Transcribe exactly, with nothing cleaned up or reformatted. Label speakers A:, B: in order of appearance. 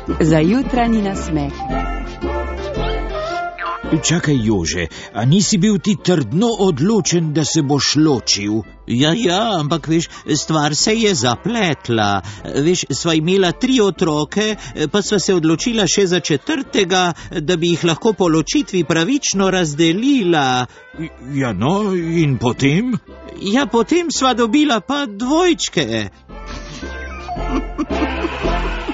A: Za jutranji nasmeh.
B: Čakaj, Jože, a nisi bil ti trdno odločen, da se boš ločil?
C: Ja, ja, ampak veš, stvar se je zapletla. Veš, sva imela tri otroke, pa sva se odločila še za četrtega, da bi jih lahko po ločitvi pravično razdelila.
B: Ja, no, in potem?
C: Ja, potem sva dobila pa dvojčke.